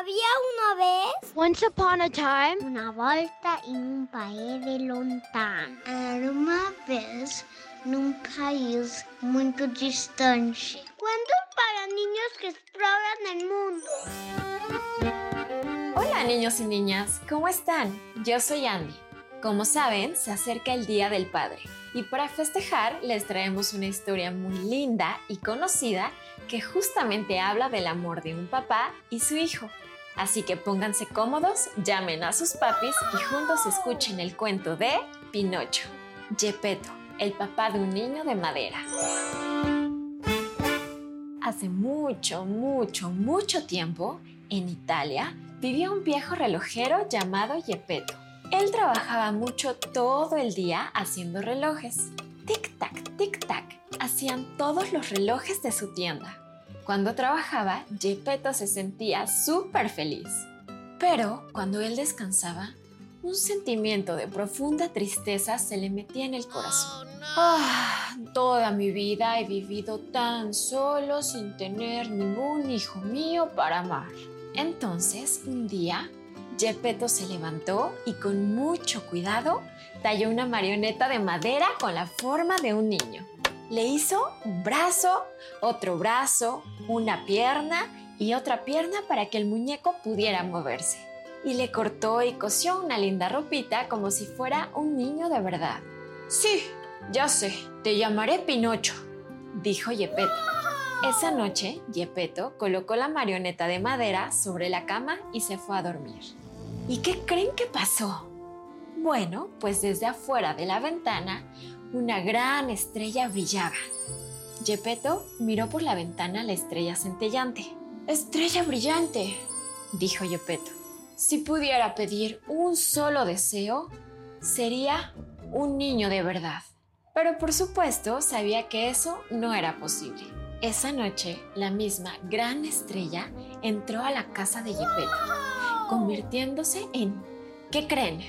Había una vez, Once upon a time, una volta in un paese lontano. Era uma vez num país muito distante. Cuentos para niños que exploran el mundo. Hola niños y niñas, ¿cómo están? Yo soy Andy. Como saben, se acerca el Día del Padre y para festejar les traemos una historia muy linda y conocida que justamente habla del amor de un papá y su hijo. Así que pónganse cómodos, llamen a sus papis y juntos escuchen el cuento de Pinocho, Geppetto, el papá de un niño de madera. Hace mucho tiempo, en Italia, vivía un viejo relojero llamado Geppetto. Él trabajaba mucho todo el día haciendo relojes. Tic-tac, tic-tac, hacían todos los relojes de su tienda. Cuando trabajaba, Geppetto se sentía súper feliz. Pero cuando él descansaba, un sentimiento de profunda tristeza se le metía en el corazón. Toda mi vida he vivido tan solo sin tener ningún hijo mío para amar. Entonces, un día, Geppetto se levantó y con mucho cuidado talló una marioneta de madera con la forma de un niño. Le hizo un brazo, otro brazo, una pierna y otra pierna para que el muñeco pudiera moverse. Y le cortó y cosió una linda ropita como si fuera un niño de verdad. Sí, ya sé, te llamaré Pinocho, dijo Geppetto. Esa noche, Geppetto colocó la marioneta de madera sobre la cama y se fue a dormir. ¿Y qué creen que pasó? Bueno, pues desde afuera de la ventana, una gran estrella brillaba. Geppetto miró por la ventana la estrella centellante. «Estrella brillante», dijo Geppetto. «Si pudiera pedir un solo deseo, sería un niño de verdad». Pero por supuesto sabía que eso no era posible. Esa noche, la misma gran estrella entró a la casa de Geppetto, convirtiéndose en, ¿qué creen?,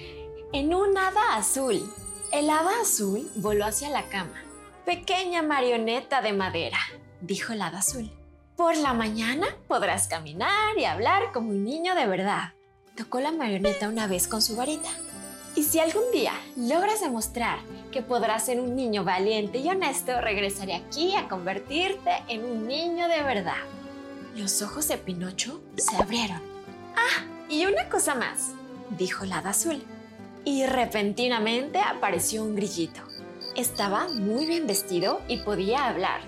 en un hada azul. El hada azul voló hacia la cama. «Pequeña marioneta de madera», dijo el hada azul. «Por la mañana podrás caminar y hablar como un niño de verdad». Tocó la marioneta una vez con su varita. «Y si algún día logras demostrar que podrás ser un niño valiente y honesto, regresaré aquí a convertirte en un niño de verdad». Los ojos de Pinocho se abrieron. «Ah, y una cosa más», dijo el hada azul. Y repentinamente apareció un grillito. Estaba muy bien vestido y podía hablar.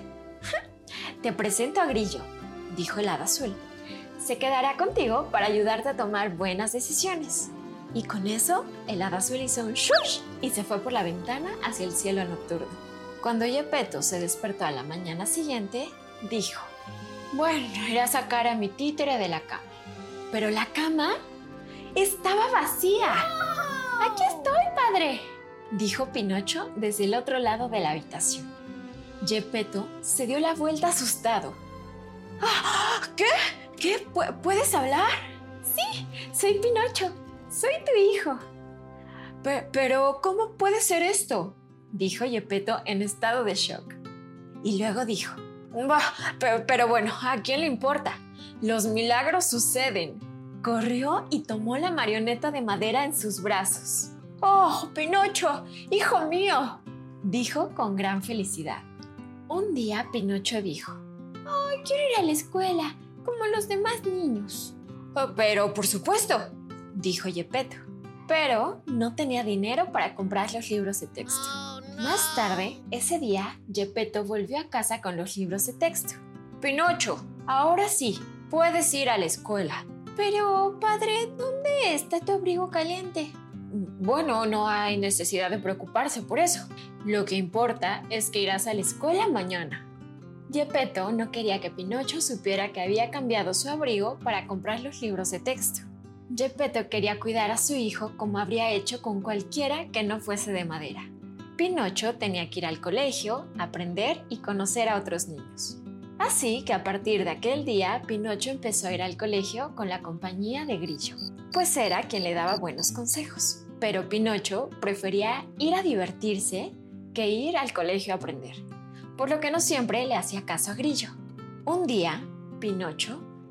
«Te presento a Grillo», dijo el hada azul. «Se quedará contigo para ayudarte a tomar buenas decisiones». Y con eso, el hada azul hizo un shush y se fue por la ventana hacia el cielo nocturno. Cuando Geppetto se despertó a la mañana siguiente, dijo: «Bueno, iré a sacar a mi títere de la cama». Pero la cama estaba vacía. «Aquí estoy, padre», dijo Pinocho desde el otro lado de la habitación. Geppetto se dio la vuelta asustado. ¿Qué? ¿Puedes hablar?» «Sí, soy Pinocho. Soy tu hijo». Pero, ¿cómo puede ser esto?», dijo Geppetto en estado de shock. Y luego dijo: Pero bueno, ¿a quién le importa? Los milagros suceden». Corrió y tomó la marioneta de madera en sus brazos. «¡Oh, Pinocho, hijo mío!», dijo con gran felicidad. Un día Pinocho dijo: «Ay, quiero ir a la escuela, como los demás niños». «Pero, por supuesto», dijo Geppetto. Pero no tenía dinero para comprar los libros de texto. Más tarde, ese día, Geppetto volvió a casa con los libros de texto. «Pinocho, ahora sí, puedes ir a la escuela». «Pero, padre, ¿dónde está tu abrigo caliente?» «Bueno, no hay necesidad de preocuparse por eso. Lo que importa es que irás a la escuela mañana». Geppetto no quería que Pinocho supiera que había cambiado su abrigo para comprar los libros de texto. Geppetto quería cuidar a su hijo como habría hecho con cualquiera que no fuese de madera. Pinocho tenía que ir al colegio, aprender y conocer a otros niños. Así que a partir de aquel día, Pinocho empezó a ir al colegio con la compañía de Grillo, pues era quien le daba buenos consejos. Pero Pinocho prefería ir a divertirse que ir al colegio a aprender, por lo que no siempre le hacía caso a Grillo. Un día, Pinocho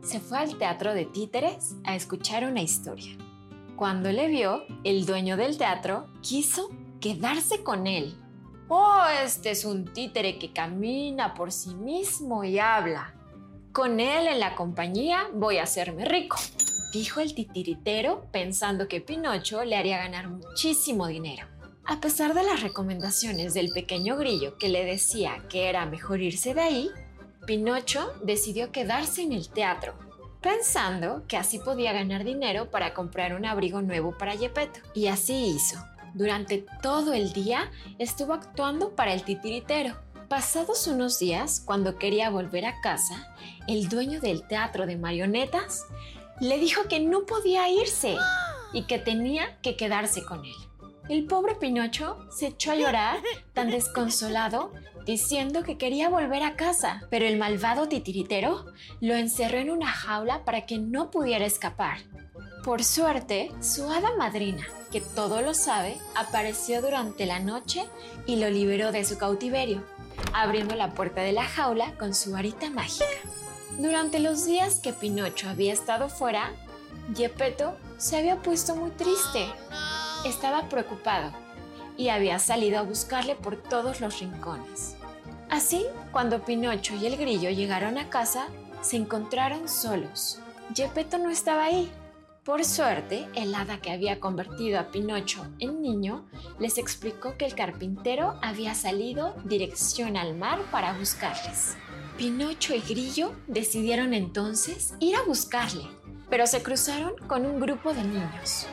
se fue al teatro de títeres a escuchar una historia. Cuando le vio, el dueño del teatro quiso quedarse con él. «Oh, este es un títere que camina por sí mismo y habla. Con él en la compañía voy a hacerme rico», dijo el titiritero, pensando que Pinocho le haría ganar muchísimo dinero. A pesar de las recomendaciones del pequeño grillo que le decía que era mejor irse de ahí, Pinocho decidió quedarse en el teatro, pensando que así podía ganar dinero para comprar un abrigo nuevo para Geppetto. Y así hizo. Durante todo el día estuvo actuando para el titiritero. Pasados unos días, cuando quería volver a casa, el dueño del teatro de marionetas le dijo que no podía irse y que tenía que quedarse con él. El pobre Pinocho se echó a llorar, tan desconsolado, diciendo que quería volver a casa, pero el malvado titiritero lo encerró en una jaula para que no pudiera escapar. Por suerte, su hada madrina, que todo lo sabe, apareció durante la noche y lo liberó de su cautiverio, abriendo la puerta de la jaula con su varita mágica. Durante los días que Pinocho había estado fuera, Geppetto se había puesto muy triste. Estaba preocupado y había salido a buscarle por todos los rincones. Así, cuando Pinocho y el grillo llegaron a casa, se encontraron solos. Geppetto no estaba ahí. Por suerte, el hada que había convertido a Pinocho en niño les explicó que el carpintero había salido dirección al mar para buscarles. Pinocho y Grillo decidieron entonces ir a buscarle, pero se cruzaron con un grupo de niños.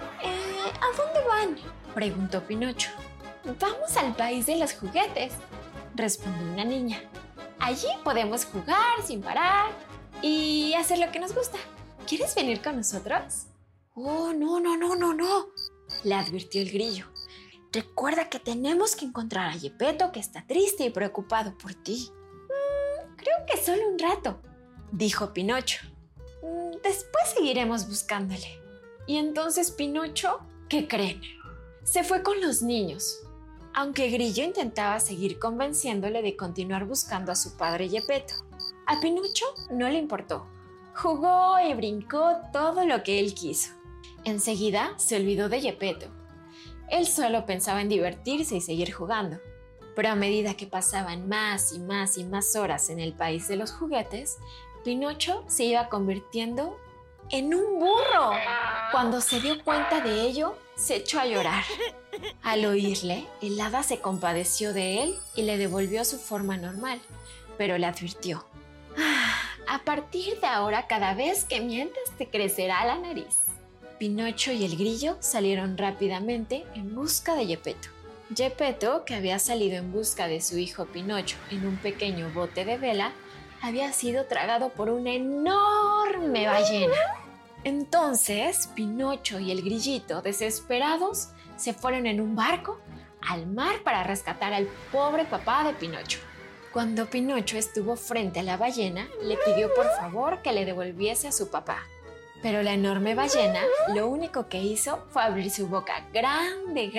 ¿A dónde van?, preguntó Pinocho. «Vamos al país de los juguetes», respondió una niña. «Allí podemos jugar sin parar y hacer lo que nos gusta. ¿Quieres venir con nosotros?» «Oh, no», le advirtió el Grillo. «Recuerda que tenemos que encontrar a Geppetto, que está triste y preocupado por ti». «Creo que solo un rato», dijo Pinocho. «Después seguiremos buscándole». Y entonces Pinocho, ¿qué creen?, se fue con los niños, aunque Grillo intentaba seguir convenciéndole de continuar buscando a su padre Geppetto. A Pinocho no le importó. Jugó y brincó todo lo que él quiso. Enseguida se olvidó de Geppetto. Él solo pensaba en divertirse y seguir jugando. Pero a medida que pasaban más y más y más horas en el país de los juguetes, Pinocho se iba convirtiendo en un burro. Cuando se dio cuenta de ello, se echó a llorar. Al oírle, el hada se compadeció de él y le devolvió su forma normal, pero le advirtió: «A partir de ahora, cada vez que mientas te crecerá la nariz». Pinocho y el Grillo salieron rápidamente en busca de Geppetto. Geppetto, que había salido en busca de su hijo Pinocho en un pequeño bote de vela, había sido tragado por una enorme ballena. Entonces, Pinocho y el Grillito, desesperados, se fueron en un barco al mar para rescatar al pobre papá de Pinocho. Cuando Pinocho estuvo frente a la ballena, le pidió por favor que le devolviese a su papá. Pero la enorme ballena lo único que hizo fue abrir su boca grande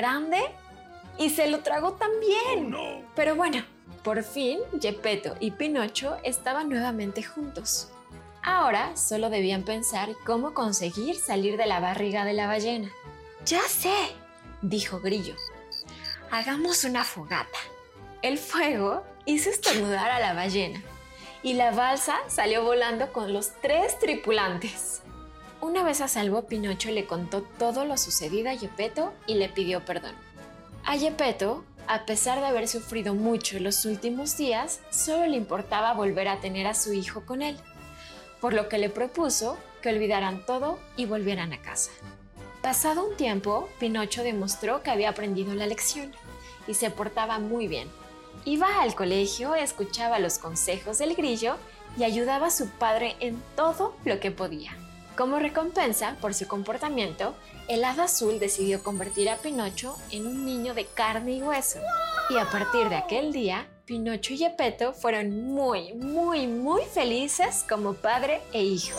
y se lo tragó también. Oh, no. Pero bueno, por fin Geppetto y Pinocho estaban nuevamente juntos. Ahora solo debían pensar cómo conseguir salir de la barriga de la ballena. «Ya sé», dijo Grillo. «Hagamos una fogata». El fuego hizo estornudar a la ballena y la balsa salió volando con los 3 tripulantes. Una vez a salvo, Pinocho le contó todo lo sucedido a Geppetto y le pidió perdón. A Geppetto, a pesar de haber sufrido mucho en los últimos días, solo le importaba volver a tener a su hijo con él, por lo que le propuso que olvidaran todo y volvieran a casa. Pasado un tiempo, Pinocho demostró que había aprendido la lección y se portaba muy bien. Iba al colegio, escuchaba los consejos del Grillo y ayudaba a su padre en todo lo que podía. Como recompensa por su comportamiento, el hada azul decidió convertir a Pinocho en un niño de carne y hueso. Y a partir de aquel día, Pinocho y Geppetto fueron muy felices como padre e hijo.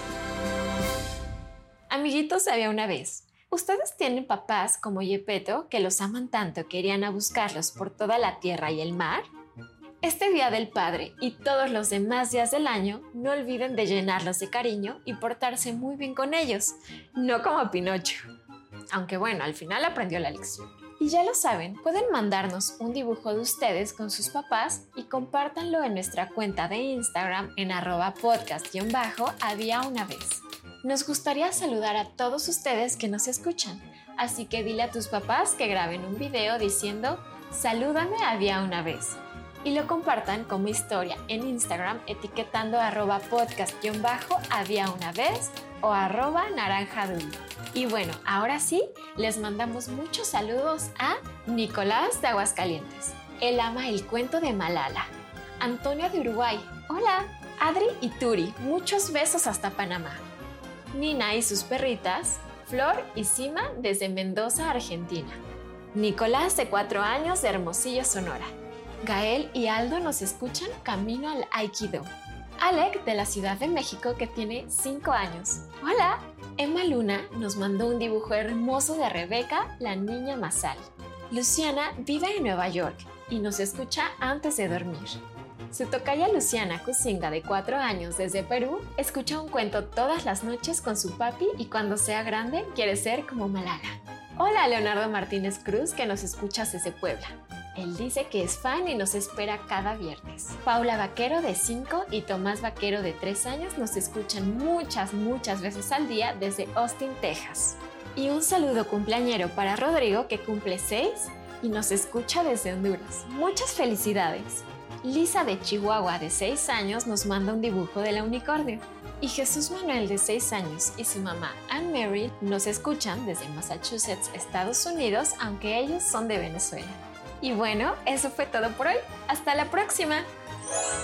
Amiguitos, había una vez. ¿Ustedes tienen papás como Geppetto que los aman tanto que irían a buscarlos por toda la tierra y el mar? Este Día del Padre y todos los demás días del año, no olviden de llenarlos de cariño y portarse muy bien con ellos, no como Pinocho. Aunque bueno, al final aprendió la lección. Y ya lo saben, pueden mandarnos un dibujo de ustedes con sus papás y compártanlo en nuestra cuenta de Instagram en @podcast_había una vez. Nos gustaría saludar a todos ustedes que nos escuchan, así que dile a tus papás que graben un video diciendo "Salúdame había una vez" y lo compartan como historia en Instagram etiquetando @podcast_había una vez o @naranjadul. Y bueno, ahora sí, les mandamos muchos saludos a Nicolás de Aguascalientes. Él ama el cuento de Malala. Antonio de Uruguay. Hola. Adri y Turi. Muchos besos hasta Panamá. Nina y sus perritas. Flor y Sima desde Mendoza, Argentina. Nicolás de 4 años de Hermosillo, Sonora. Gael y Aldo nos escuchan camino al Aikido. Alec de la Ciudad de México que tiene 5 años. ¡Hola! Emma Luna nos mandó un dibujo hermoso de Rebeca, la niña Masal. Luciana vive en Nueva York y nos escucha antes de dormir. Su tocaya Luciana Cusinga de 4 años desde Perú escucha un cuento todas las noches con su papi y cuando sea grande quiere ser como Malala. Hola Leonardo Martínez Cruz que nos escucha desde Puebla. Él dice que es fan y nos espera cada viernes. Paula Vaquero de 5 y Tomás Vaquero de 3 años nos escuchan muchas veces al día desde Austin, Texas. Y un saludo cumpleañero para Rodrigo que cumple 6 y nos escucha desde Honduras. ¡Muchas felicidades! Lisa de Chihuahua de 6 años nos manda un dibujo de la unicornio. Y Jesús Manuel de 6 años y su mamá Anne Mary nos escuchan desde Massachusetts, Estados Unidos, aunque ellos son de Venezuela. Y bueno, eso fue todo por hoy. ¡Hasta la próxima!